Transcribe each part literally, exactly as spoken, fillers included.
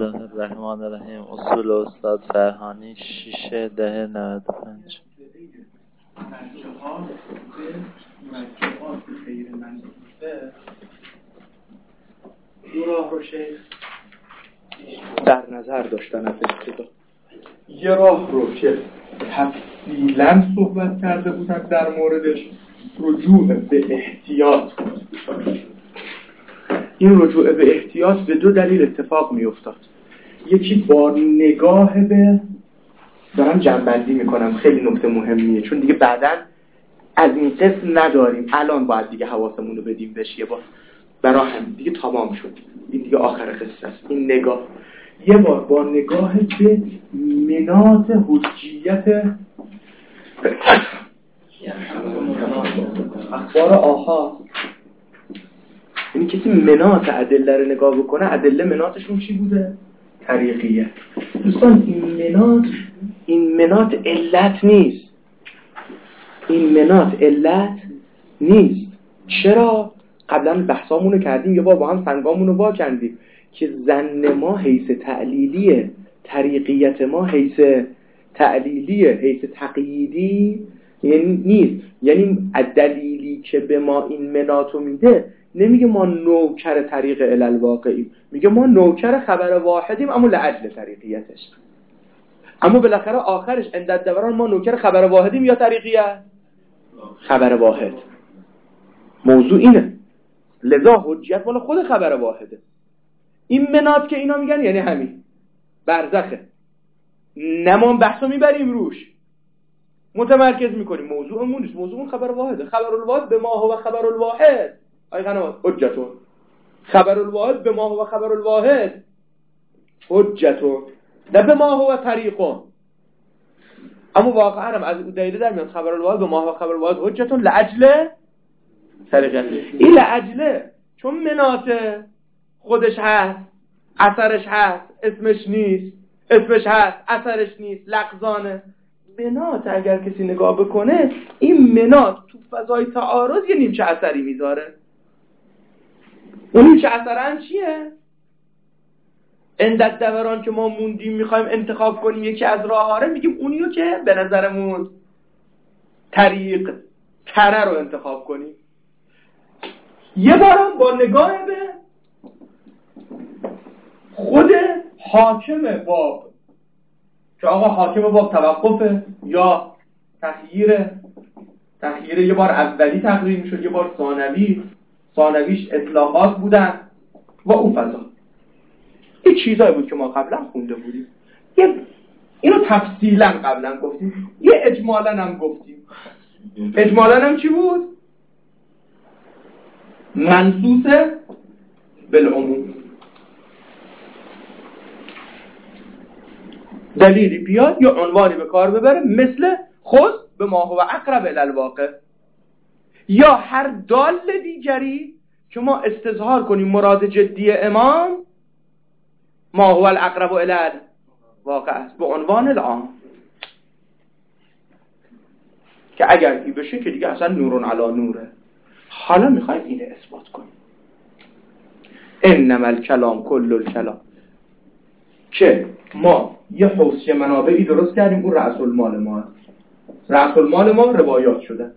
الله الرحمن الرحیم. اصول استاد فرهانی شیشه ده نود و پنج. مرجعات به مرجعات غیر منصوصه دو راه رو شیخ در نظر داشتن از ابتدا. یه راه رو که تفصیلا صحبت کرده بودن در موردش، رجوع به احتیاط. این رجوع به احتیاط به دو دلیل اتفاق می افتاد. یکی با نگاه به، دارم جنبندی میکنم، خیلی نکته مهمیه چون دیگه بعداً از این قسم نداریم، الان باید دیگه حواسمون رو بدیم بهش. یه بار برای هم دیگه تمام شد، این دیگه آخر قصه است. این نگاه یه بار با نگاه به مناط حجیت اخبار آحاد. یعنی کسی مناط ادله رو نگاه بکنه، ادله مناطشون چی بوده؟ طریقیه. دوستان این مناط این مناط علت نیست. این مناط علت نیست. چرا؟ قبلا بحثامون رو کردیم، یه بار با هم سنگامون رو وا کردیم که ظن ما حیث تعلیلیه، طریقیت ما حیث تعلیلیه، حیث تقییدی یعنی نیست. یعنی دلیلی که به ما این مناطو میده نمیگه ما نوکر طریق علل واقعیم، میگه ما نوکر خبر واحدیم اما لعجل طریقیتش. اما بالاخره آخرش عند دوران ما نوکر خبر واحدیم یا طریقیه؟ خبر واحد. موضوع اینه، لذا حجیت مال خود خبر واحده. این منات که اینا میگن یعنی همین برزخه. نمان بحثو میبریم روش، متمرکز میکنیم. موضوعمون نیست، موضوعمون خبر واحده. خبر الواحد به ما هو خبر الواحد. آی قنوات حجتون. خبر الواحد به ما هو خبر الواحد حجتون، نه به ما هو طریقون. اما واقعا هم از دلیل در میاد خبر الواحد به ما هو خبر الواحد حجتون لعجل طریقه. این لعجله چون منات خودش هست، اثرش هست، اسمش نیست، اسمش هست، اثرش نیست، لغزانه. منات اگر کسی نگاه بکنه، این منات تو فضای تعارض یه نیمچه اثری میذاره. اون نیمچه اثران چیه؟ اندت دوران که ما موندیم میخوایم انتخاب کنیم یکی از راهاره، میگیم اونیو که به نظرمون طریق تره رو انتخاب کنیم. یه بارم با نگاه به خود حاکم باب که آقا حاکم باب توقفه یا تخییره. تخییره یه بار اولی تقریر میشد، یه بار ثانوی، ثانویش اطلاقات بودن و اون فضا. این چیزایی بود که ما قبلا خونده بودیم. یه اینو تفصیلا قبلا گفتیم، یه اجمالا هم گفتیم. اجمالا هم چی بود؟ منصوص بالعموم. دلیلی بیاد یا عنوانی به کار ببره، مثل خود به ما هو اقرب الی الواقع، یا هر دال دیگری که ما استظهار کنیم مراد جدی امام ما هو الاقرب الی الواقع است، به عنوان العام، که اگر این بشه که دیگه اصلا نورون علی نوره. حالا میخوایم اینو اثبات کنیم. انما الکلام کل الکلام، که ما یه حوضی منابعی درست کردیم، اون رأس المال ما است. رأس المال ما روایات شده.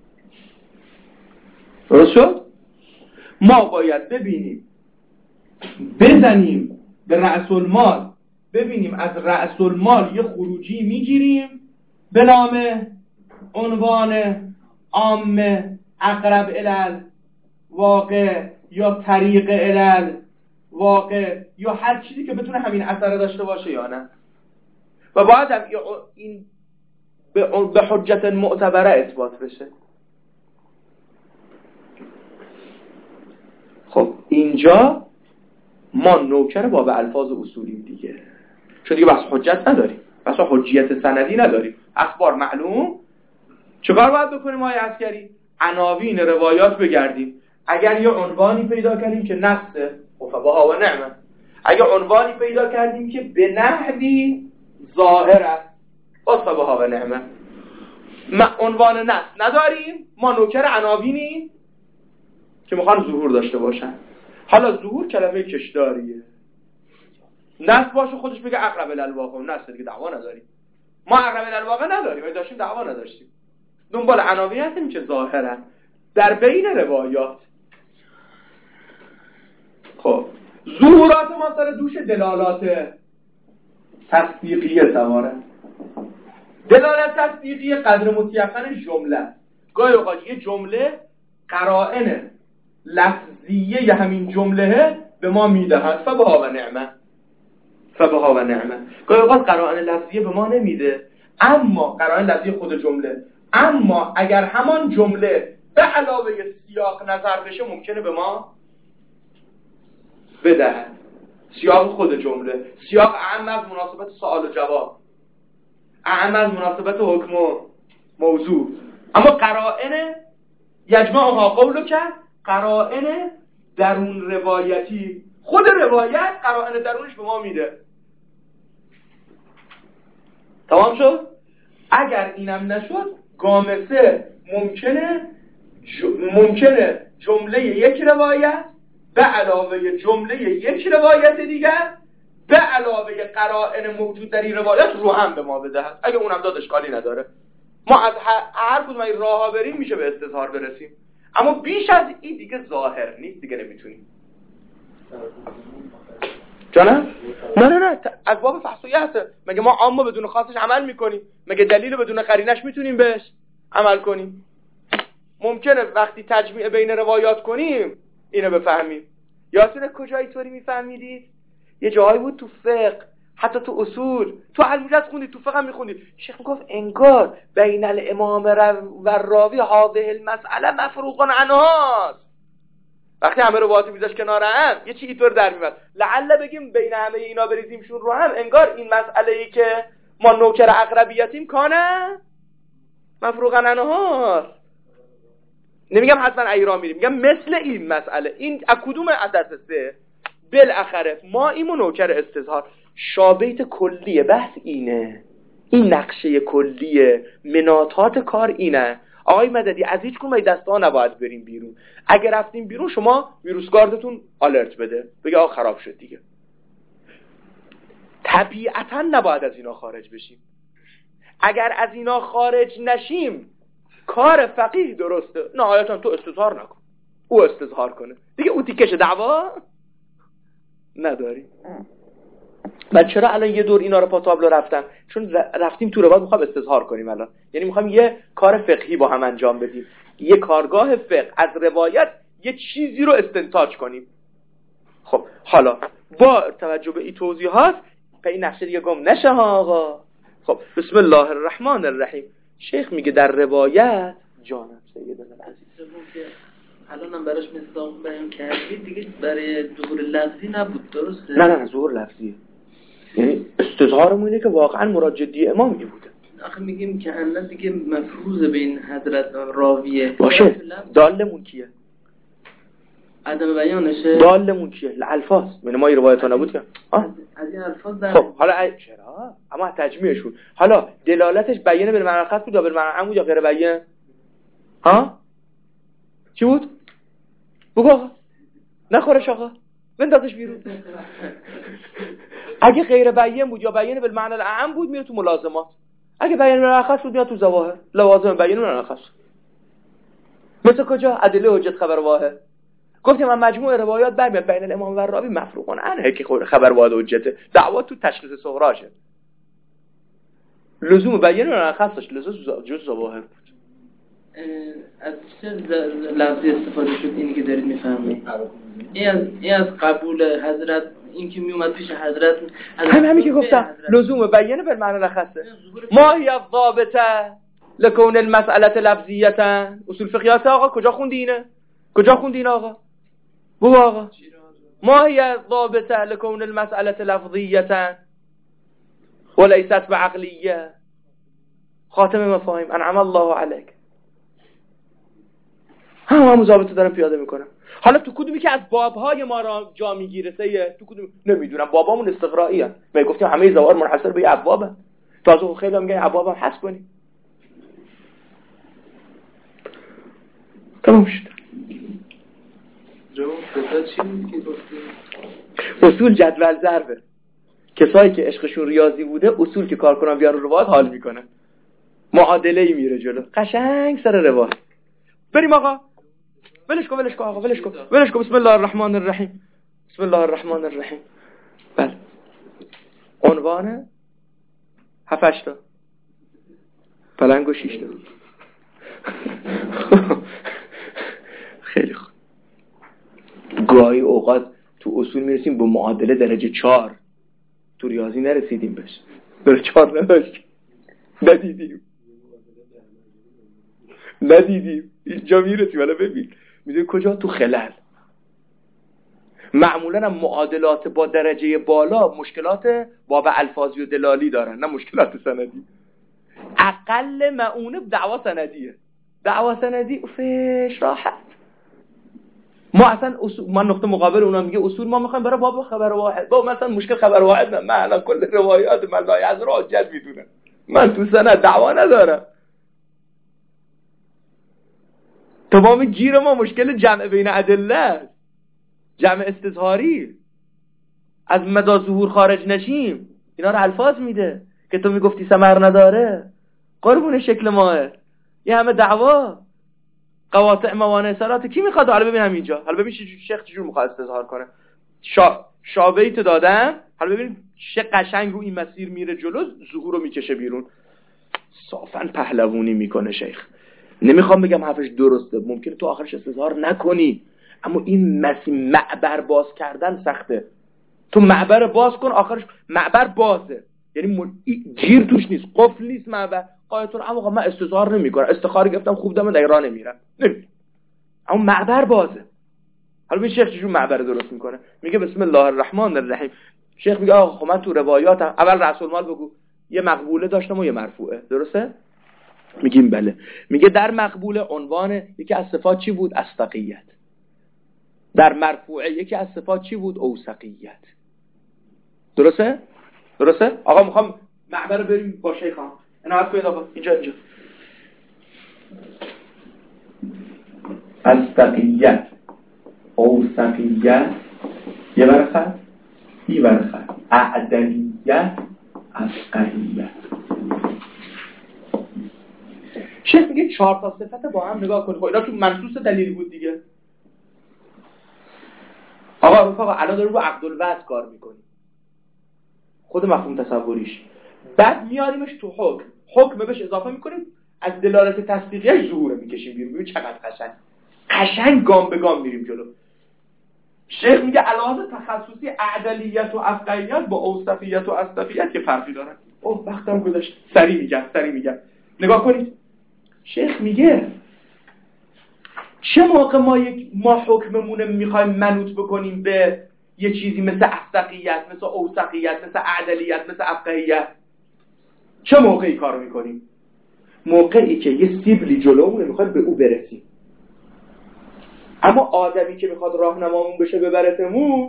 درست شد؟ ما باید ببینیم، بزنیم به رأس المال، ببینیم از رأس المال یه خروجی میگیریم به نام عنوان عام اقرب الی الواقع یا طریق الی الواقع یا هر چیزی که بتونه همین اثر داشته باشه یا نه. و باید هم این به حجت معتبره اثبات بشه. خب اینجا ما نوکر باب الفاظ اصولیم دیگه، چون دیگه بحث حجت نداریم، بحث حجیت سندی نداریم. اخبار معلوم. چیکار باید بکنیم آقای عسکری؟ عناوین روایات بگردیم. اگر یه عنوانی پیدا کردیم که نصه، فبها و نعمه. اگر عنوانی پیدا کردیم که به نحوی ظاهر است، فبها و نعمه. ما عنوان نص نداریم، ما نوکر عناوینی که میخوان ظهور داشته باشن. حالا ظهور کلمه کشداریه. نص باشه خودش بگه اقرب الالواقع، نص دیگه دعوا نداریم. ما اقرب الالواقع نداریم، ولی داشتیم دعوا نداشتیم. دنبال عناوین هستیم که ظاهرا در بین روایات. خب ظهورات ما سر دوش دلالات تصدیقی سواره. دلالت تصدیقی قدر متیقن جمله است. گاهی اوقات یه جمله قرائن لفظیه همین جمله به ما میدهد فبها و نعمه، فبها و نعمه. گاهی اوقات قرائن لفظیه به ما نمیده، اما قرائن لفظی خود جمله، اما اگر همان جمله به علاوه سیاق نظر بشه ممکنه به ما بدهد. سیاق خود جمله، سیاق اعم از مناسبت سوال و جواب، اعم از مناسبت حکم و موضوع. اما قرائن یجمعها قولو کرد، قرائن درون روایتی، خود روایت قرائن درونش به ما میده. تمام شد؟ اگر اینم نشد گامسه ممکنه ج... ممکنه جمله یک روایت به علاوه جمله یک روایت دیگر به علاوه قرائن موجود در این روایت رو هم به ما بدهد. اگه اونم داد اشکالی نداره. ما از هر کدوم این راه‌ها بریم میشه به استظهار برسیم، اما بیش از این دیگه ظاهر نیست، دیگه نمیتونیم. جانم؟ نه نه نه از باب فحصویه هسته. مگه ما عامه بدون خاصش عمل میکنیم؟ مگه دلیل بدون قرینش میتونیم بهش عمل کنیم؟ ممکنه وقتی تجمیع بین روایات کنیم اینو بفهمیم. یادتونه کجایی طوری میفهمیدید؟ یه جایی بود تو فقه، حتی تو اصول، تو علموجز خوندید، تو فقه هم میخوندید، شیخ میگفت انگار بین الامام و راوی هذه المسئله مفروغ عنهاست. وقتی همه روایات میذاش کنار هم یه چی اینطور در میاد، لعل بگیم بین همه اینا بریزیمشون رو هم، انگار این مسئله ای که ما نوکر اقربیتیم کانه مفروغ عنهاست. نمیگم حتما ایران میریم، میگم مثل این مسئله، این از کدوم عدد سه بالاخره ما ایمو نوکر استظهار. شابیت کلیه بحث اینه، این نقشه کلیه، مناطات کار اینه. آقای مددی از هیچ کدوم دسته ها نباید بریم بیرون. اگر رفتیم بیرون شما ویروس گاردتون آلرت بده، بگه آقا خراب شد دیگه. طبیعتا نباید از اینا خارج بشیم. اگر از اینا خارج نشیم کار فقیه درسته، نهایتا تو استظهار نکن، او استظهار کنه دیگه، او تیکش دعوا نداری. من چرا الان یه دور اینا رو پا تابلو رفتم؟ چون رفتیم تو روایت میخوام استظهار کنیم الان، یعنی میخوام یه کار فقهی با هم انجام بدیم، یه کارگاه فقه از روایت یه چیزی رو استنتاج کنیم. خب حالا با توجه به این توضیحات به این نقشه دیگه گم نشه ها آقا. خب بسم الله الرحمن الرحیم. شیخ میگه در روایت جانم سیدنا العزیز الان هم براش مصداق بیان کردید دیگه، برای ظهور لفظی نبود درسته؟ نه نه نه ظهور لفظیه، یعنی استظهارمون اینه که واقعا مراد جدی امامی بوده. آخه میگیم که الان دیگه مفروض بین حضرت راویه باشه. دالمون کیه؟ عدم بیانشه. دالمون کیه؟ الفاظ. من ما این روایت ها نبود که از این الفاظ در خب حالا ای... چرا؟ اما تجمیعشون حالا دلالتش بیانه به معنی خاص بود یا به معنی عام بود یا غیر بیان؟ ها؟ چی بود؟ بگو آقا. نخورش آقا. بندازش بیرون. اگه غیر بیان بود یا بیان به معنی اعم بود میره تو ملازمات. اگه بیان به معنی خاص بود میاد تو ظواهر. لوازم بیان به معنی خاص. مثل کجا؟ ادله حجت خبر واحد. گفتیم من مجموع روایات برمیاد بین الامام و راوی مفروغون عنه که خبر واحد حجته. دعوا تو تشخیص صغراشه. لزوم بیان به معنی خاصش لزوم جز ظواهر بود. از چه لفظی استفاده شد اینی که دارید میفهمید؟ این از این از قبول حضرت، این که میومد پیش حضرت همین همین که گفتم لزوم بیانه بر معنی خاصه. ما هی الضابطه لکون المسئله لفظیه. اصول فقهیات آقا کجا خوندی اینه؟ کجا خوندی این آقا؟ بگو آقا. ما هی الضابطه لکون المسئله لفظیه وليست بعقلیه. خاتم مفاهیم انعم الله علیک. هم همون ضابطه دارم پیاده میکنم. حالا تو کدومی که از بابهای ما را جا میگیره سیه؟ تو کدوم نمیدونم، بابامون استقرایی هست. ما گفتیم همه زوار منحصر به ابوابه. تازه خیلی هم میگن ابواب هم حذف کنیم. تمام شد. جواب خدا چی بود که گفتیم؟ اصول جدول ضربه. کسایی که عشقشون ریاضی بوده اصول که کار کنن بیان رو روایت حال میکنن، معادله ای میره جلو قشنگ سر روایت. بریم آقا ولش کن ولش کن آقا ولش کن ولش کن. بسم الله الرحمن الرحیم. بسم الله الرحمن الرحیم. بله عنوان هفت تا پلنگ و شش تا. خیلی خوب. گاهی اوقات تو اصول میرسیم به معادله درجه چهار، تو ریاضی نرسیدیم بهش، درجه چهار نداشت، ندیدیم ندیدیم اینجا میرسیم. حالا ببین میدونی کجا؟ تو خلل. معمولا هم معادلات با درجه بالا مشکلات باب الفاظی و دلالی دارن، نه مشکلات سندی. اقل معونه دعوا سندیه. دعوا سندی فش راحت. ما اصلا اصول، ما نقطه مقابل اونا میگه اصول ما میخوایم برای باب خبر واحد. با مثلا مشکل خبر واحد نه، من الان کل روایات من لای از را حجت میدونم، من تو سند دعوا ندارم. تمام گیر ما مشکل جمع بین ادله است، جمع استظهاری، از مدار ظهور خارج نشیم. اینا رو الفاظ میده که تو میگفتی ثمر نداره، قربون شکل ماه. یه همه دعوا قواطع موانع صلات کی میخواد؟ حالا ببین همینجا، حالا ببین شیخ چجور میخواد استظهار کنه. شا... شابهیتو دادم، حالا ببین چه قشنگ رو این مسیر میره جلو، ظهور رو میکشه بیرون. صافن پهلوونی میکنه شیخ. نمیخوام بگم حرفش درسته، ممکنه تو آخرش استظهار نکنی، اما این مسیر معبر باز کردن سخته. تو معبر باز کن، آخرش معبر بازه، یعنی م... جیر توش نیست، قفل نیست معبر. قایتون اما من استظهار نمیکنم، استخاره گفتم خوب دم در راه نمیرم، نمیرم، اما معبر بازه. حالا ببین شیخ چجور معبر درست میکنه. میگه بسم الله الرحمن الرحیم. شیخ میگه آقا خب من تو روایاتم اول رأس المال بگو، یه مقبوله داشتم و یه مرفوعه، درسته؟ میگیم بله. میگه در مقبوله عنوان یکی از صفات چی بود؟ اصدقیت. در مرفوعه یکی از صفات چی بود؟ اوثقیت. درسته؟ درسته؟ آقا میخوام معبر بریم با شیخ ها. عنایت کنید آقا، اینجا اینجا. اصدقیت، اوثقیت، یه برخط، یه برخط، اعدلیت، افقهیت. شیخ میگه چهار تا صفت با هم نگاه کنید. خب اینا تو منصوص دلیل بود دیگه. آقا رفقا الان داریم رو عقد الوضع کار میکنیم، خود مفهوم تصوریش، بعد میاریمش تو حکم، حکم بهش اضافه میکنیم، از دلالت تصدیقیش ظهور میکشیم بیرون. ببین چقدر قشنگ قشنگ گام به گام میریم جلو. شیخ میگه علاوه تخصصی اعدلیت و افقهیت با اوصفیت و اصدقیت که فرقی دارن. اوه وقتم گذشت، سری میگم سری میگم نگاه کنید. شیخ میگه چه موقع ما یک ما حکممون میخوایم منوط بکنیم به یه چیزی مثل اصدقیت، مثل اوثقیت، مثل اعدلیت، مثل افقهیت، چه موقعی کارو میکنیم؟ موقعی که یه سیبلی جلومونه میخوایم به او برسیم، اما آدمی که میخواد راهنمامون بشه ببرتمون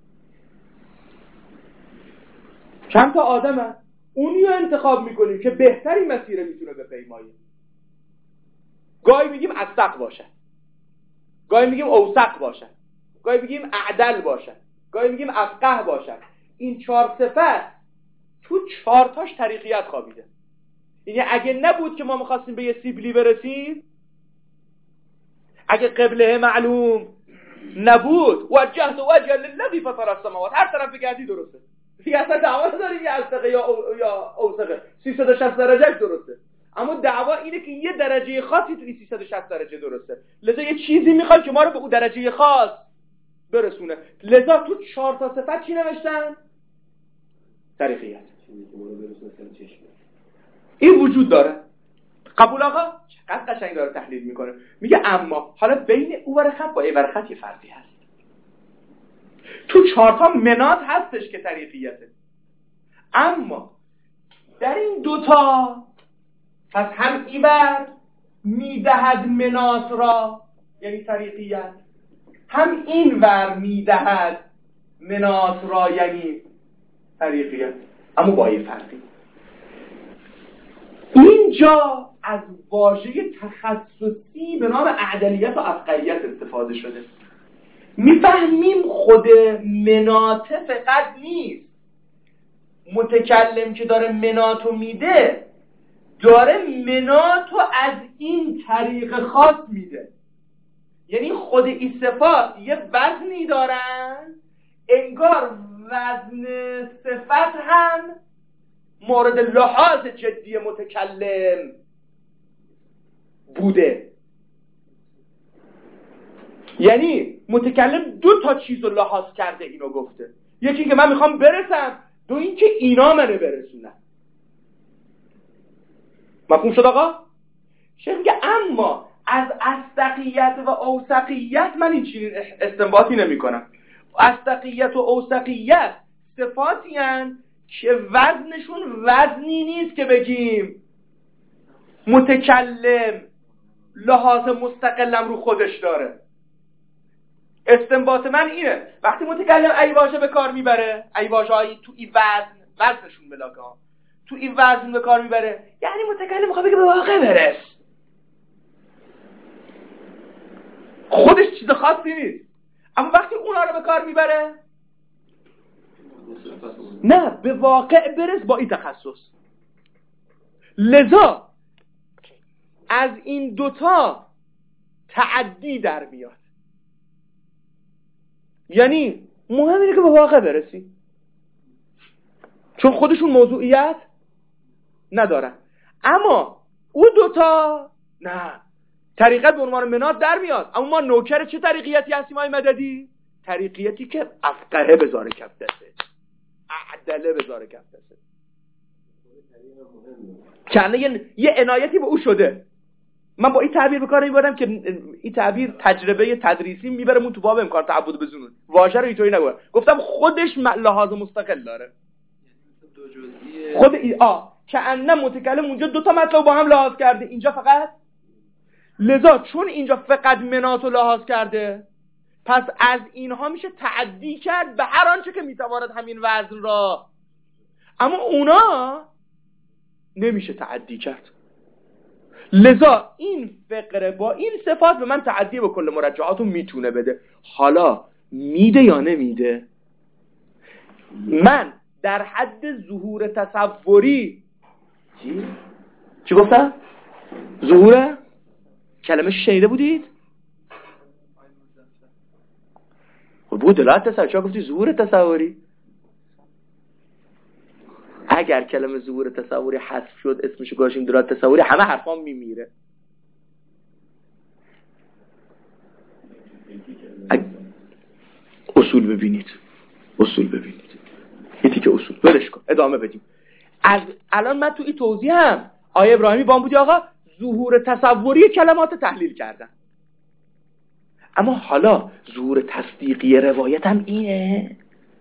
چند تا آدمه، اونیو انتخاب میکنیم که بهتری مسیر میتونه بپیماییم. گاهی میگیم اصدق باشه، گاهی میگیم اوثق باشه، گاهی میگیم اعدل باشه، گاهی میگیم افقه باشه. این چهار صفت تو چهار تاش طریقیت خوابیده. یعنی اگه نبود که ما میخواستیم به یه سیبلی برسیم، اگه قبله معلوم نبود، وجهت وجه للذی فطر السماوات، هر طرف بگردی درسته. دیگه اصلا دعوا نداریم یه اصدقه یا او یا اوثقه، سیصد و شصت درجه درسته. اما دعوا اینه که یه درجه خاصی تو سیصد و شصت درجه درسته، لذا یه چیزی میخواد که ما رو به اون درجه خاص برسونه. لذا تو چهار تا صفت چی نوشتن؟ طریقیت. این وجود داره. قبول آقا؟ چقدر قشنگ داره تحلیل میکنه. میگه اما حالا بین او ور خط با ای ور خط یه فرقی هست. تو چهار تا منات هستش که طریقیته، اما در این دوتا پس هم ایبر میدهد منات را یعنی طریقیت، هم این ور میدهد منات را یعنی طریقیت، اما با یه فرقی. اینجا از واژه تخصصی به نام اعدلیت و افقهیت استفاده شده. میفهمیم خود منات فقط نیست، متکلم که داره مناتو میده داره مناتو از این طریق خاص میده. یعنی خود این صفات یه وزنی دارن، انگار وزن صفت هم مورد لحاظ جدی متکلم بوده. یعنی متکلم دو تا چیز رو لحاظ کرده اینو گفته، یکی که من میخوام برسم، دو این که اینا منو برسونن. مفهوم شد آقا؟ شیخ میگه اما از اصدقیت و اوثقیت من این چنین استنباطی نمی کنم. اصدقیت و اوثقیت صفاتی هن که وزنشون وزنی نیست که بگیم متکلم لحاظ مستقلم رو خودش داره. استنباط من اینه وقتی متکلم ای واژه به کار میبره، ای واژه هایی تو این وزن وزنشون بلاکه ها تو این وزن به کار میبره، یعنی متکلم میخواد بگه به واقع برس، خودش چیز خاصی نیست. اما وقتی اونا رو به کار میبره نه، به واقع برس با این تخصص. لذا از این دوتا تعدی در میاد. یعنی مهم اینه که به واقع برسی، چون خودشون موضوعیت ندارن. اما او دوتا نه، طریقت به عنوان منات در میاد. اما ما نوکر چه طریقیتی هستیم آی مددی؟ طریقیتی که افقهه بذاره کف دسته، عدله بذاره کف دسته، کنه یه, یه عنایتی به او شده. من با این تعبیر بکار میبردم که این تعبیر تجربه تدریسی میبرمون تو باب امکان تعبد بزنون، واژه رو اینطوری نگویم. گفتم خودش لحاظ مستقل داره، خود ای آ که انه متکلم اونجا دو تا مطلب با هم لحاظ کرده، اینجا فقط. لذا چون اینجا فقط مناتو لحاظ کرده، پس از اینها میشه تعدی کرد به هر آنچه که میتواند همین وزن را، اما اونا نمیشه تعدی کرد. لذا این فقره با این صفات به من تعدی به کل مرجعاتو میتونه بده. حالا میده یا نمیده؟ من در حد ظهور تصوری چی؟ چی گفتم؟ ظهور؟ کلمه شنیده بودید؟ خب بود دلالت تصوری، چرا گفتی ظهور تصوری؟ اگر کلمه ظهور تصوری حذف شد اسمشو گذاشتیم دلالت تصوری، همه حرفام میمیره. اصول ببینید، اصول ببینید، یه تیکه اصول ولش کن، ادامه بدیم. از الان من تو این توضیح هم آیه ابراهیمی بام بودی آقا ظهور تصوری کلمات تحلیل کردن، اما حالا ظهور تصدیقی روایت هم اینه.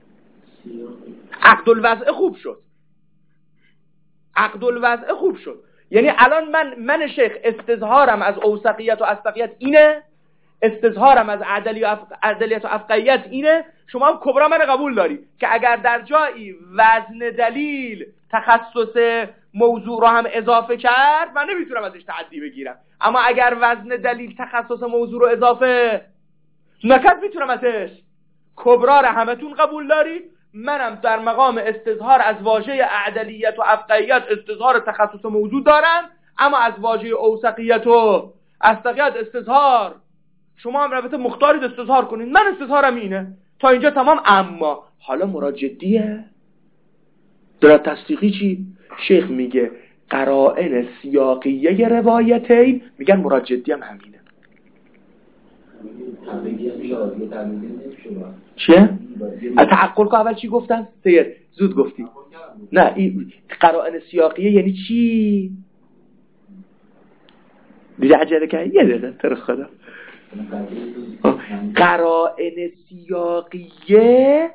عقد الوضع خوب شد، عقد الوضع خوب شد. یعنی الان من من شیخ استظهارم از اوثقیت و اصدقیت اینه، استظهارم از عدلی و اف... عدلیت و افقیت اینه. شما هم کبرا من قبول داری که اگر در جایی وزن دلیل تخصص موضوع رو هم اضافه کرد من نمیتونم ازش تعدی بگیرم، اما اگر وزن دلیل تخصص موضوع رو اضافه نکرد میتونم ازش. کبرا رو همتون قبول داری، منم در مقام استظهار از واژه عدلیت و افقیت استظهار تخصص موضوع دارم، اما از واژه اوثقیت و اصدقیت استظهار شما هم رابطه مختارید استظهار کنید، من استظهارم اینه. تا اینجا تمام. اما حالا مراد جدیه، دارد تصدیقی چی؟ شیخ میگه قرائن سیاقیه روایتین میگن مراد جدی هم همینه. چیه؟ تعقل که اول چی گفتن؟ سیر زود گفتی. نه این قرائن سیاقیه یعنی چی؟ دیگه عجله کنی یه دقیقه تر خدا. قرائن سیاقیه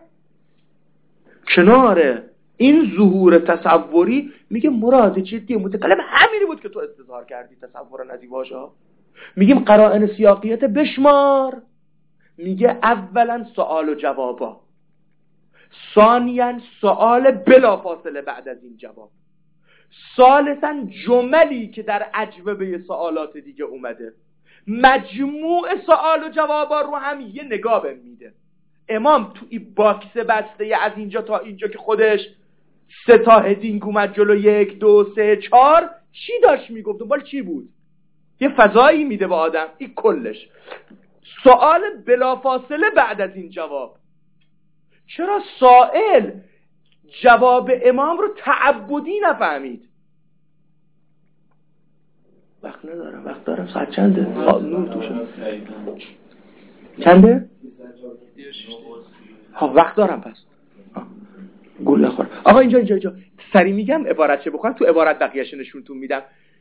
کنار این ظهور تصوری میگه مراد جدی متکلم همینی بود که تو استظهار کردی تصورا از این واژه ها. میگیم قرائن سیاقیت بشمار، میگه اولا سوال و جوابا، ثانیا سوال بلا فاصله بعد از این جواب، ثالثا جملی که در اجوبه سوالات دیگه اومده. مجموع سوال و جوابا رو هم یه نگاه بهم میده. امام تو این باکس بسته از اینجا تا اینجا که خودش سه تا هدینگ اومد جلو یک دو سه چهار چی داشت میگفت؟ دنبال چی بود؟ یه فضایی میده به آدم. این کلش. سوال بلافاصله بعد از این جواب. چرا سائل جواب امام رو تعبدی نفهمید؟ وقت ندارم. وقت دارم. ساعت چنده؟ نور توشه. چنده؟ ها وقت دارم پس. گل نخور. آقا اینجا اینجا اینجا سری میگم عبارت چه بخونم، تو عبارت بقیه‌اش نشونتون میدم.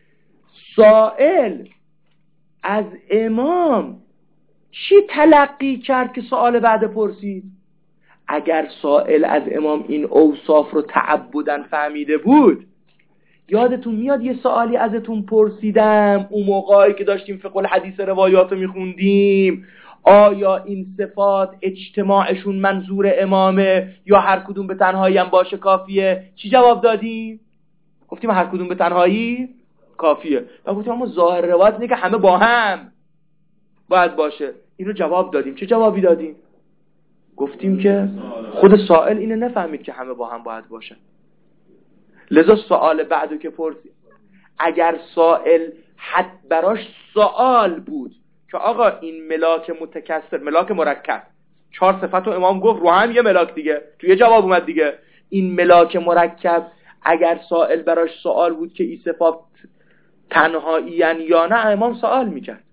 سائل از امام چی تلقی کرد که سوال بعد پرسید؟ اگر سائل از امام این اوصاف رو تعبداً فهمیده بود، یادتون میاد یه سوالی ازتون پرسیدم اون موقعی که داشتیم فقه الحدیث روایات رو میخوندیم، آیا این صفات اجتماعشون منظور امامه یا هر کدوم به تنهایی هم باشه کافیه؟ چی جواب دادیم؟ گفتیم هر کدوم به تنهایی کافیه. و گفتیم اما ظاهر روایت اینه که همه با هم باید باشه. اینو جواب دادیم. چه جوابی دادیم؟ گفتیم که خود سائل اینو نفهمید که همه با هم باید باشه. لذا سوال بعدو که پرسید، اگر سائل حد براش سوال بود که آقا این ملاک متکثر، ملاک مرکب، چهار صفت رو امام گفت رو هم یه ملاک دیگه، تو یه جواب اومد دیگه، این ملاک مرکب اگر سائل براش سوال بود که این صفات تنهایی‌اند یا نه، امام سوال میکرد،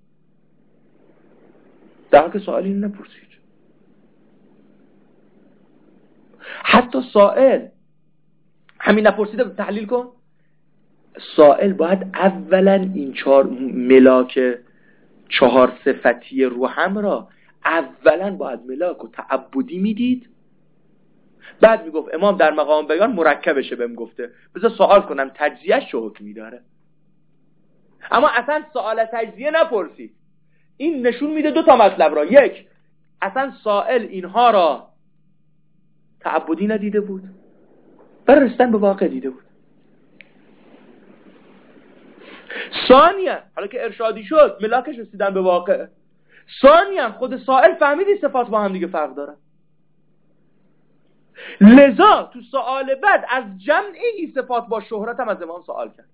در حالی که سوال این نپرسید. حتی سائل همین نپرسیده تحلیل کن. سائل باید اولا این چهار ملاک چهار صفتی رو هم را اولا باید ملاک و تعبدی میدید، بعد میگفت امام در مقام بیان مرکبشه بهم گفته، بذار سوال کنم تجزیهش چه حکمی داره. اما اصلا سوال تجزیه نپرسید. این نشون میده دو تا مطلب را. یک، اصلا سائل اینها را تعبدی ندیده بود، برای رسیدن به واقع دیده بود. ثانیا، حالا که ارشادی شد ملاکش رسیدن به واقع، ثانیا خود سائل فهمید این صفات با هم دیگه فرق دارن. لذا تو سوال بعد از جمع این صفات با شهرت هم از امام سوال کرد.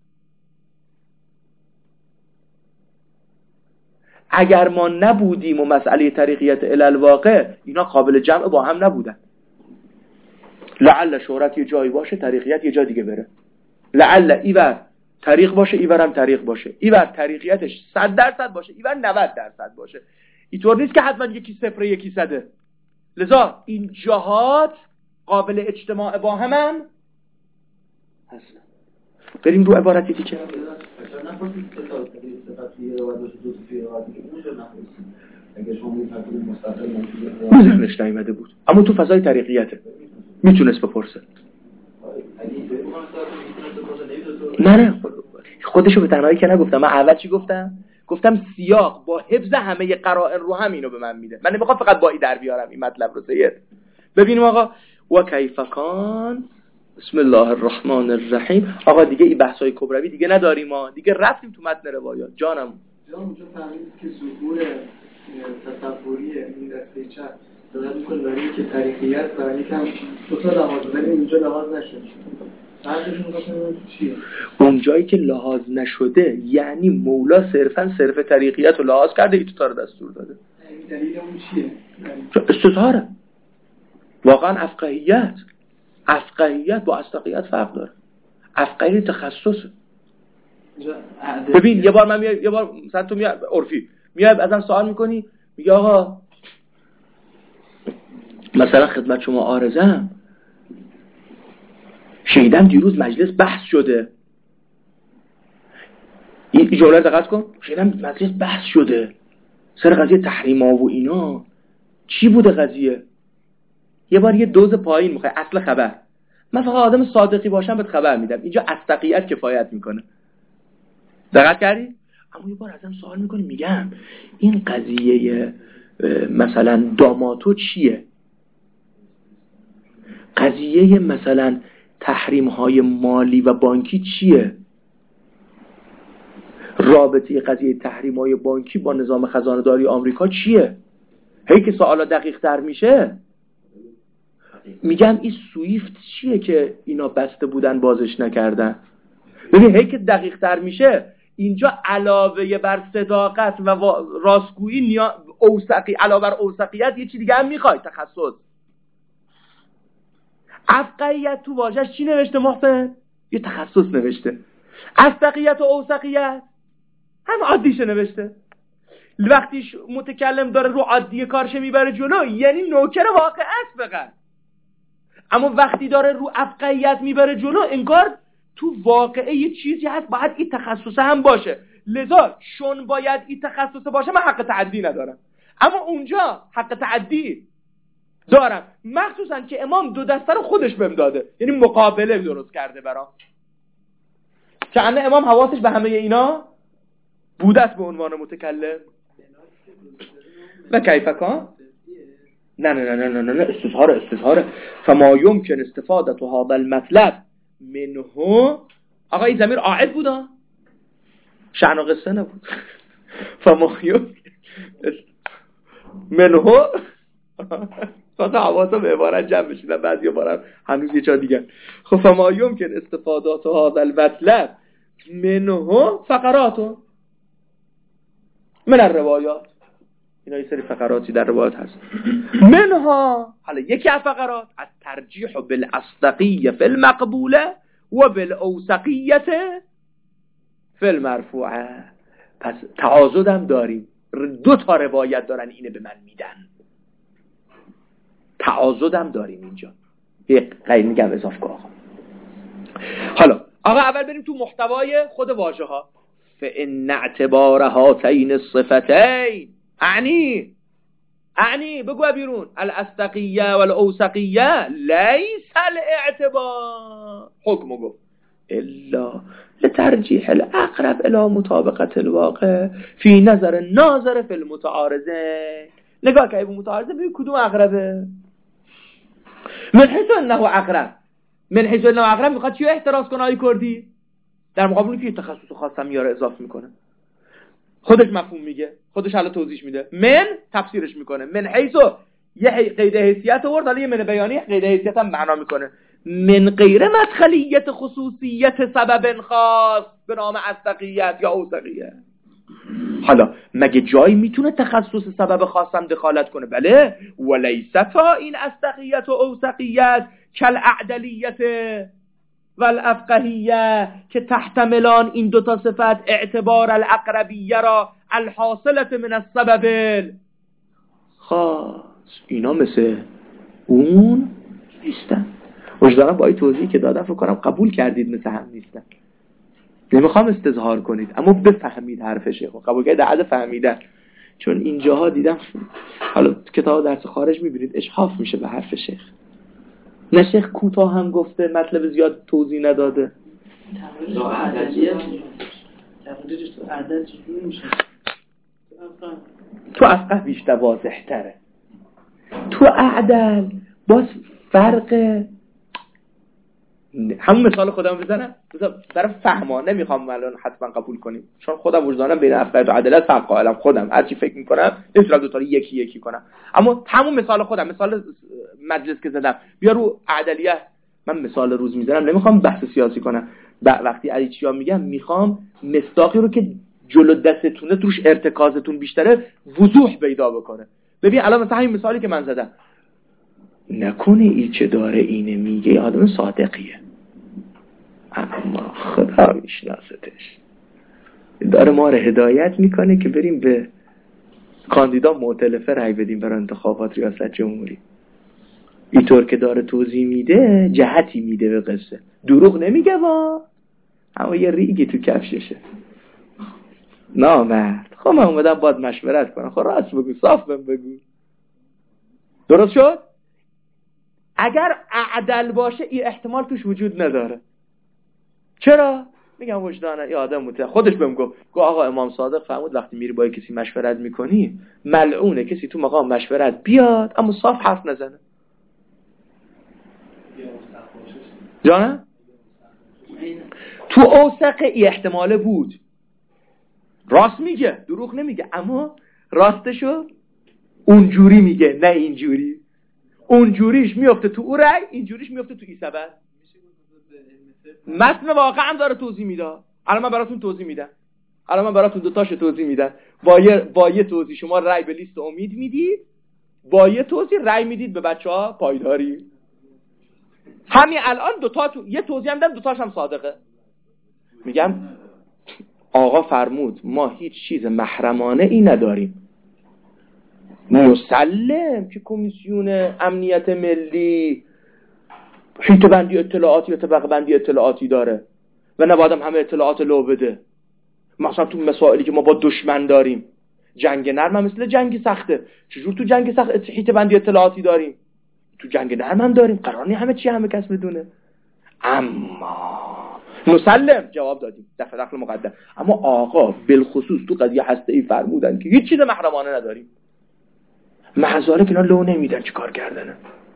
اگر ما نبودیم و مسئله طریقیت الالواقع، اینا قابل جمع با هم نبودن. لعل شهرت یه جایی باشه، طریقیت یه جا دیگه بره. لعل ایور طریق باشه، ایور هم طریق باشه. ایور طریقیتش صد درصد باشه، ایور نود درصد باشه. اینطور نیست که حتما یکی صفر یکی صده. لذا این جهات قابل اجتماع با هم هم هستن. بریم رو عبارتی دیگه. نپرسید صفات صفات یه روایت باشه دو تا فی روایت اونجا نپرسید. اگه شما میفهمید مستقل ممکنه ذهنش نیامده بود، اما تو فضای طریقیته میتونست بپرسه. نه نه خودشو به تنهایی که نگفتم. من اول چی گفتم؟ گفتم سیاق با حفظ همه قرائن رو هم اینو به من میده. من نمیخوام فقط با این در بیارم این مطلب رو. سید ببینیم آقا و کیف کان بسم الله الرحمن الرحیم. آقا دیگه این بحثای کبروی دیگه نداریم، ما دیگه رفتیم تو متن روایات. جانم جان اونجا فهمیدید که ظهور تصوری این دسته چپ داره میکنه برای اینکه طریقیت و یکم دو تا لحاظ، ولی اینجا لحاظ نشده. بعدش میگفتن چیه؟ اون جایی که لحاظ نشده یعنی مولا صرفا صرف طریقیت رو لحاظ کرده، این تا رو دستور داده. این دلیل اون چیه؟ استظهاره. واقعا افقهیت افقهیت با استقیت فرق داره. افقهی تخصصه. ببین یه بار من میاد یه بار مثلا تو میاد عرفی میاد ازم سوال میکنی، میگه آقا مثلا خدمت شما عارضم، شنیدم دیروز مجلس بحث شده. این جمله دقت کن. شنیدم مجلس بحث شده سر قضیه تحریم ها و اینا. چی بوده قضیه؟ یه بار یه دوز پایین میخوای اصل خبر. من فقط آدم صادقی باشم بهت خبر میدم. اینجا استقیت کفایت میکنه. دقت کردی؟ اما یه بار ازم سوال میکنی، میگم این قضیه مثلا داماتو چیه؟ قضیه مثلا تحریم های مالی و بانکی چیه؟ رابطه قضیه تحریم های بانکی با نظام خزانه داری آمریکا چیه؟ هی که سوالا دقیق تر میشه میگم این سویفت چیه که اینا بسته بودن بازش نکردن؟ ببین هی که دقیق تر میشه اینجا علاوه بر صداقت و راستگویی نیا... اوثقی علاوه بر اوثقیت یه چی دیگه هم میخوای، تخصص. افقهیت تو واژه‌اش چی نوشته محسن؟ یه تخصص نوشته. اصدقیت و اوثقیت هم عادیشه نوشته. وقتی متکلم داره رو عادی کارش میبره جلو یعنی نوکر واقع است فقط، اما وقتی داره رو افقهیت میبره جلو انگار تو واقعه یه چیزی هست باید این تخصصه هم باشه. لذا چون باید این تخصصه باشه من حق تعدی ندارم، اما اونجا حق تعدی دارم، مخصوصا که امام دو دسته رو خودش بهم داده، یعنی مقابله درست کرده برام، که انه امام حواسش به همه اینا بوده است به عنوان متکلم. و کیف کان؟ نه نه نه نه نه نه استظهار استظهار فما یمکن استفادت هذا المطلب منه. آقا این ضمیر عائد بوده، شأن و قصه نبود. فما یمکن منه خاطر حواسا به عبارت جمع بشیدن، بعضی عبارت هنوز یه چا دیگه. خب فما یمکن استفادات هذا المطلب منه فقراتو من الروایات، اینا یه سری فقراتی در روایات هست. منها، حالا یکی از فقرات از ترجیح بالاصدقیه فی المقبوله و بالاوثقیه فی المرفوعه. پس تعاضد هم داریم، دو تا روایت دارن اینه به من میدن، تعاضد هم داریم اینجا. یک غیر میگم اضافه کن. حالا آقا اول بریم تو محتوای خود واژه ها. فإن اعتبار هاتین الصفتین اعنی اعنی بگو بیرون الاصدقیه والاوثقیه لیس الاعتبار حکمو گفت الا لترجیح الاقرب الى مطابقت الواقع فی نظر ناظر فی المتعارضه. نگاه که این متعارضه ببین کدوم اقربه. من حیث انه اقرب، من حیث انه اقرب میخواد چیو احتراز کنه آی کردی؟ در مقابل که تخصص خاص هم میاره اضافه میکنه، خودش مفهوم میگه، خودش حالا توضیح میده، من تفسیرش میکنه. من حیثو یه قید حیثیت آورد، حالا یه من بیانی قید حیثیت هم معنا میکنه. من غیر مدخلیت خصوصیت سبب خاص به نام اصدقیت یا اوثقیه. حالا مگه جایی میتونه تخصص سبب خاص هم دخالت کنه؟ بله. ولیستا این اصدقیت و اوثقیت کل اعدلیت والافقهیه که تحتملان این دوتا صفت اعتبار الاقربیه را الحاصلت من السبب خاص، اینا مثل اون نیستن. وجدانم با این توضیحی که دادم فکر کنم قبول کردید مثل هم نیستن. نمیخوام استظهار کنید اما بفهمید حرف شیخ، قبول کردید در حد فهمیدن، چون اینجاها دیدم حالا کتاب درس خارج میبینید اشحاف میشه به حرف شیخ. نه شیخ کوتاه هم گفته، مطلب زیاد توضیح نداده. تقریرش تو عدد چجوری میشه؟ تو افقه بیشتر واضح تره. تو اعدل باز فرق، همون مثال خودم بزنم برای فهمانه میخوام الان حتما قبول کنیم، چون خودم وجدانم بین افقه و عدالت فرق قائلم، خودم هرچی فکر میکنم نمیتونم دو تا رو یکی یکی کنم، اما همون مثال خودم، مثال مجلس که زدم بیا رو عدلیه، من مثال روز میزنم، نمیخوام بحث سیاسی کنم. وقتی علی چیا میگم میخوام مصداقی رو که جلو دستتونه توش ارتکازتون بیشتره وضوح پیدا بکنه. ببین الان مثلا همین مثالی که من زدم، نکنه ای چه داره اینه میگه آدم صادقیه اما خدا میشناستش، داره ما رو هدایت میکنه که بریم به کاندیدا مؤتلفه رای بدیم برای انتخابات ریاست جمهوری. اینطور که داره توضیح میده جهتی میده به قصه، دروغ نمیگه با اما یه ریگی تو کفششه. نامرد. خب من اومدم باید مشورت کنم، خب راست بگو، صاف بهم بگو. درست شد؟ اگر اعدل باشه این احتمال توش وجود نداره. چرا؟ میگم وجدانه یه آدم متعهد خودش بهم گفت گفت آقا امام صادق فرمود وقتی میری با کسی مشورت میکنی ملعونه کسی تو مقام مشورت بیاد اما صاف حرف نزنه. جانه؟ تو اوثق ای احتماله بود، راست میگه، دروغ نمیگه، اما راستشو اونجوری میگه نه اینجوری. اونجوریش میفته تو او رأی، اینجوریش میفته تو این سبب. متن واقعا داره توضیح میده. الان من براتون توضیح میدم. الان من براتون دو تاشو توضیح میدم. با یه با یه توضیح شما رأی به لیست امید میدید، با یه توضیح رأی میدید به بچه‌ها پایداری. همین الان دو تا تو یه توضیح هم دادم، دو تاش هم صادقه. میگم آقا فرمود ما هیچ چیز محرمانه ای نداریم. مسلم که کمیسیون امنیت ملی حیطه بندی اطلاعاتی و طبقه بندی اطلاعاتی داره و نباید هم همه اطلاعات لو بده. مثلا تو مسائلی که ما با دشمن داریم، جنگ نرم هم مثل جنگ سخته. چجور تو جنگ سخت حیطه بندی اطلاعاتی داریم؟ تو جنگ نرم هم داریم. قرار نیست همه چی همه کس بدونه. اما مسلم جواب دادیم دفع دخل مقدم. اما آقا بالخصوص تو قضیه هسته‌ای فرمودن که هیچ چیز محرمانه نداریم. محضاره که اینا لو نمیدن چی کار کردنه.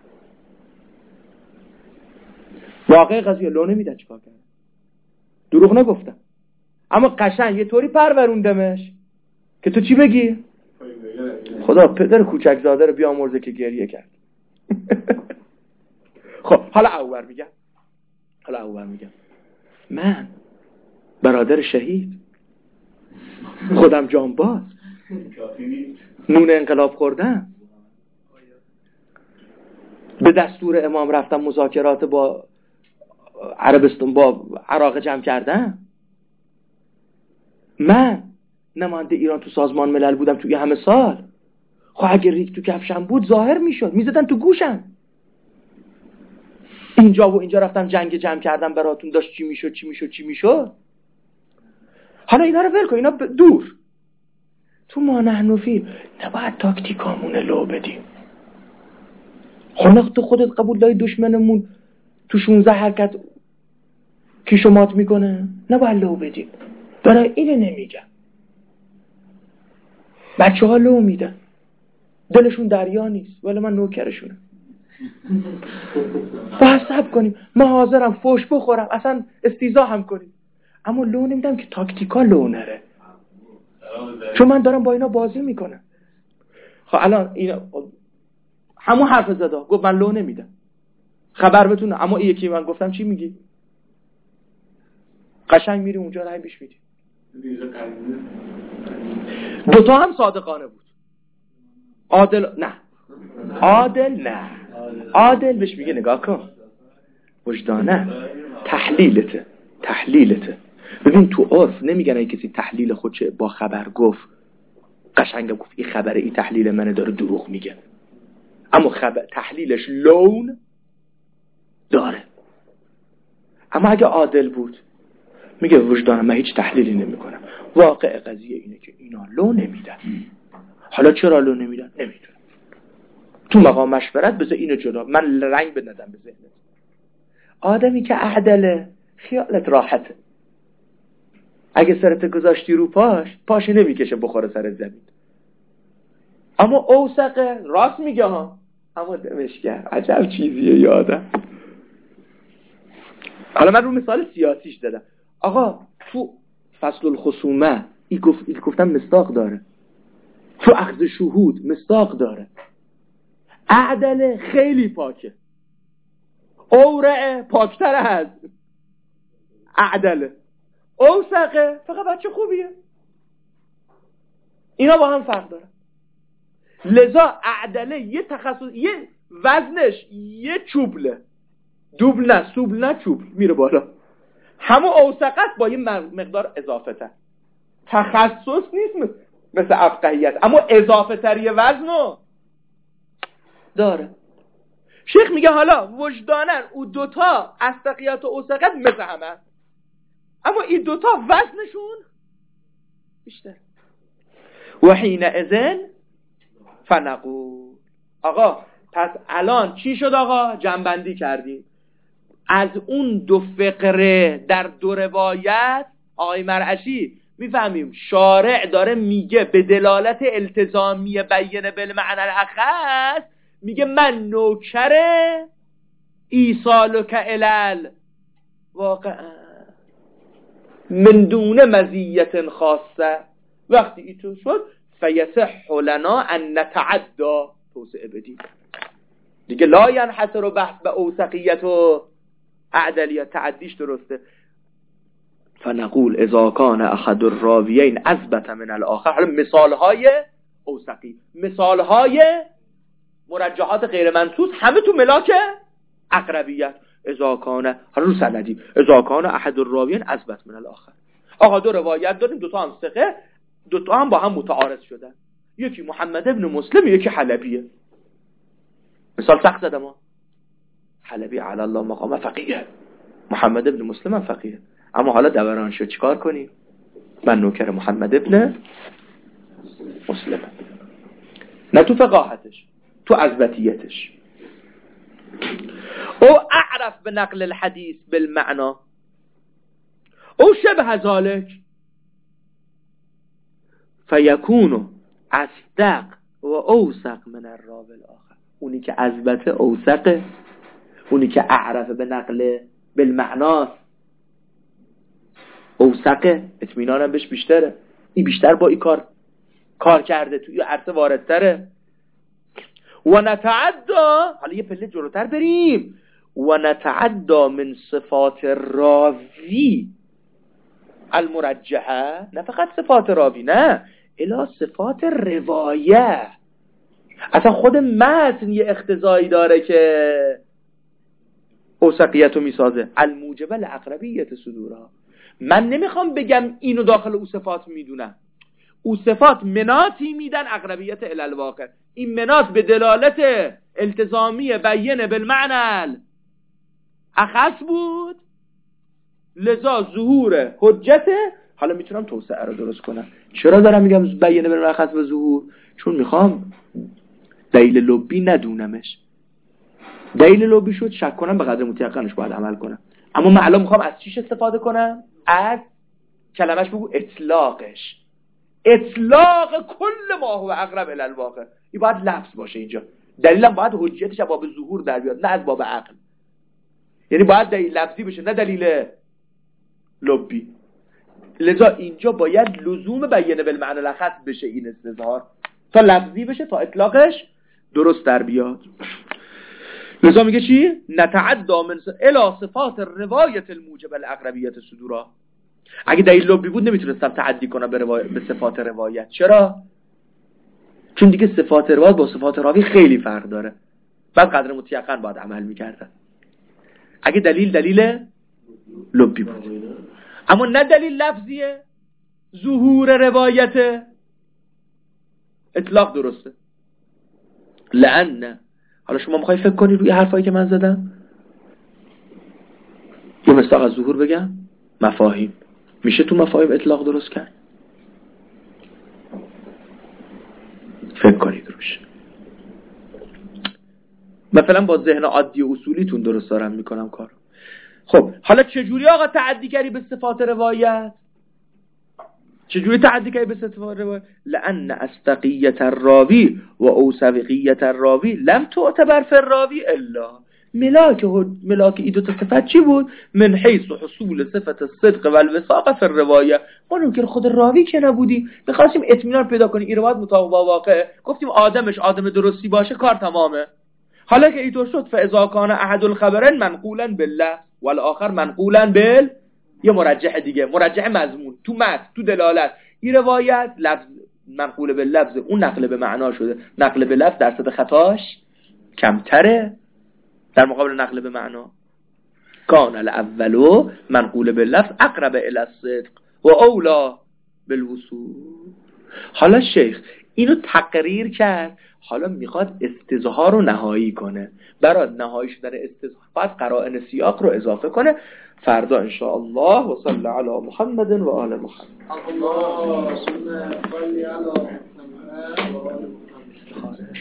واقع قضیه لو نمیدن چی کار کردن. دروغ نگفتم. اما قشنگ یه طوری پروروندمش که تو چی بگی؟ خدا پدر کوچک زاده رو بیامرزه که گریه کرد. خب حالا اول میگم حالا اول میگم من برادر شهید، خودم جانباز، نون انقلاب خوردم، به دستور امام رفتم مذاکرات با عربستان با عراق جمع کردم. من نماینده ایران تو سازمان ملل بودم توی همه سال. خب اگه ریگ تو کفشم بود ظاهر میشد، میزدن تو گوشم. اینجا و اینجا رفتم جنگ جمع کردم براتون، داشت چی میشد چی میشد چی میشد. حالا اینا رو ول کن، اینا دور. تو ما نحنفی نباید تاکتیکامون لو بدیم. خب تو خودت قبول داری دشمنمون تو شانزده حرکت کیشومات میکنه؟ نباید لو بدیم. برای اینه نمیگم. بچه ها لو میدن، دلشون دریا نیست، ولی من نوکرشونم. باید صبر کنیم. من حاضرم فوش بخورم، اصلا استیزا هم کنیم، اما لو نمیدم که تاکتیکا لو نره، چون من دارم با اینا بازی میکنم. خب الان اینا همون حرف زده گفت من لو نمیدم، خبر بتونه. اما این یکی من گفتم چی میگی؟ قشنگ میری اونجا رای بیش میدی. دوتا هم صادقانه بود. عادل نه عادل نه عادل بهش میگه نگاه کن وجدانه تحلیلته تحلیلته. ببین تو عرف نمیگن اگه کسی تحلیل خودشه با خبر گفت قشنگ گفت این خبره این تحلیل منه داره دروغ میگه، اما خبر تحلیلش لون داره. اما اگه عادل بود میگه وجدانم من هیچ تحلیلی نمی کنم، واقع قضیه اینه که اینا لو نمیدن. حالا چرا لو نمیدن؟ نمیدونم. تو مقام مشورت بذار اینو جدا، من رنگ بندم به ذهنت. آدمی که عدله خیالت راحته، اگه سرت گذاشتی رو پاش پاش نمیکشه بخوره سر زمین. اما اوسقه راست میگه ها، اما دمشکر عجب چیزیه یادم. حالا من رو مثال سیاسیش دادم. آقا تو فصل الخصومه ای گفت ای گفتم مصداق داره، تو اخذ شهود مصداق داره. عدل خیلی پاکه، اورع پاکتر از عدله. اوسقه فقط بچه خوبیه. اینا با هم فرق داره. لذا عدله یه تخصص، یه وزنش یه چوبله، دوبل نه سوبل نه چوبل میره بالا. همون اوسقت با یه مقدار اضافه تر، تخصص نیست مثل افقهیت، اما اضافه تری وزنو داره. شیخ میگه حالا وجدانن او دوتا استقیات و اوسقت مثل همه، اما این دوتا وزنشون بیشتر. و حین اذن فنقول. آقا پس الان چی شد آقا؟ جنبندی کردیم. از اون دو فقره در دو روایت آقای مرعشی میفهمیم شارع داره میگه به دلالت التزامی بیانه بالمعنى الاخص، میگه من نوکر ایصالک الال واقعا من دون مزیت خاصه. وقتی ایتو شد فیصح لنا ان نتعدى توسعه بدیم. دیگه لا ینحصر بحث به اوثقیت و اعدلیت، تعدیش درسته. فنقول اذا کان احد الراویین اثبت من الاخر. حالا مثالهای اوثقی، مثالهای مرجحات غیر منصوص همه تو ملاک اقربیت. اذا کان، حالا رو سندی، اذا کان احد الراویین اثبت من الاخر. آقا دو روایت داریم، دو تا هم ثقه، دو تا هم با هم متعارض شدن، یکی محمد ابن مسلم یکی حلبیه. مثال سخت زدم ها، حلبی علی الله مقام فقیه، محمد ابن مسلم هم فقیه. اما حالا دوران شد چیکار کنیم؟ من نوکر محمد ابن مسلم، نه تو فقاهتش، تو اثباتیتش. او اعرف به نقل الحدیث بالمعنا او شبه ذلك فیکون اصدق و اوثق من الراوی الاخر. اونی که اثبت اوثقه، اونی که اعرف به نقل بالمعناست اوثقه، اطمینانم بهش بیشتره، این بیشتر با این کار کار کرده، توی عرصه واردتره. و نتعدا، حالا یه پله جلوتر بریم، و نتعدا من صفات راوی المرجحه، نه فقط صفات راوی، نه الی صفات روایه. اصلا خود متن یه اقتضایی داره که اوثقیت رو میسازه، الموجبه لاقربیت صدورها. من نمیخوام بگم اینو داخل او صفات میدونم، او صفات مناتی میدن اقربیت الی الواقع. این منات به دلالت التزامی بیان بالمعنى اخص بود، لذا ظهور حجته. حالا میتونم توسعه رو درست کنم. چرا دارم میگم بیان بالمعنى اخص و ظهور؟ چون میخوام دلیل لبی ندونمش. دلیل لبی شد شک کنم به قدر متيقنش باید عمل کنم. اما من الان میخوام از چیش استفاده کنم؟ از کلمش بگو اطلاقش، اطلاق کل ما هو اقرب الی الواقع. این باید لفظ باشه اینجا. دلیلم باید حجتش از باب ظهور در بیاد، نه از باب عقل. یعنی باید دلیل لفظی بشه نه دلیل لبی. لذا اینجا باید لزوم بیان بالمعنى الاخص بشه این استظهار، تا لفظی بشه، تا اطلاقش درست در بیاد. لذا میگه چی؟ نتعدا من الی صفات روایت الموجب الاقربیت صدورا. اگه دلیل لبی بود نمیتونستم تعدی کنم به, روای... به صفات روایت. چرا؟ چون دیگه صفات روایت با صفات راوی خیلی فرق داره، بعد قدر متيقن باید عمل میکردن اگه دلیل دلیل لبی بود. اما نه دلیل لفظیه، ظهور روایت، اطلاق درسته. لأن حالا شما میخوای فکر کنی روی حرفایی که من زدم، یه مصداق از ظهور بگم، مفاهیم میشه تو مفاهیم اطلاق درست کرد؟ فکر کنید روش. مثلا با ذهن عادی و اصولیتون درست دارم میکنم کارو. خب حالا چجوری آقا تعدی کردی به صفات روایت؟ چجوری تعدی کردی به صفات روایت؟ لأن استقیت الراوی و اوثقیت الراوی لم تعتبر فی الراوی الا ملاک ملاک این دو تا صفت چی بود؟ من حیث حصول صفت الصدق و الوثاق فی الروایه. ما نوکر خود راوی که نبودیم، می‌خواستیم اطمینان پیدا کنیم این روایت مطابق با واقع، گفتیم آدمش آدم درستی باشه کار تمامه. حالا که اینطور شد فاذا کان احد الخبرین منقولا بالله والاخر منقولا بال، یه مرجح دیگه، مرجح مضمون تو متن تو دلالت، این روایت لفظ منقول به لفظ، اون نقل به معنا شده، نقل به لفظ درصد خطاش کمتره در مقابل نقل به معنا. کان الاولو منقول به لفظ اقرب الی الصدق و اولا بالوصول. حالا شیخ اینو تقریر کرد، حالا میخواد استظهار رو نهایی کنه. برای نهایی شدن استظهار باید قرائن سیاق رو اضافه کنه. فردا ان شاء الله. و صلی علی محمد و آل محمد. اللهم صل علی محمد و آل محمد.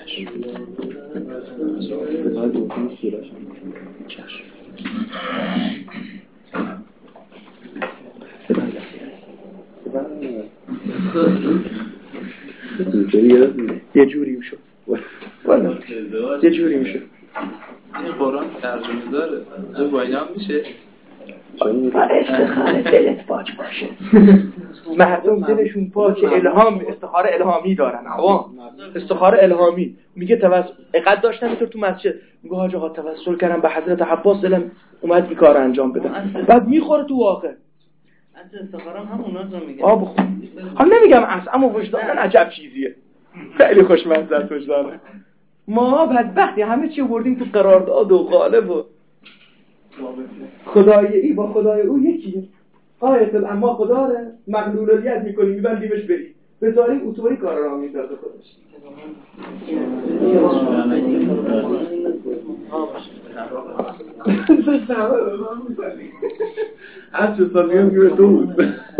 یه جوری میشد والا یه جوری میشد. این قرآن ترجمه داره، با اینا هم میشه و افتخار دلت پاک باشه. مردم دلشون پاک، الهام استخاره الهامی دارن. عوام استخاره الهامی میگه توسل اقد داشتم اینطور تو مسجد میگه حاج آقا توسل کردم به حضرت عباس دلم اومد این کار انجام بده. بعد میخوره تو واقع. اصلا استخاره هم اوناست رو میگه. آب حالا نمیگم اصلا، اما وجدانن عجب چیزیه. خیلی خوشمزه است وجدانه. ما بدبختی همه چی بردیم تو قرارداد و قالب و خدای ای با خدای او یکیه. قایت اما خدا رو مغلولیت میکنی میبندیمش بری بذاریم اوتوری کار را میندازه خودش. هست چه سال میگم که تو بود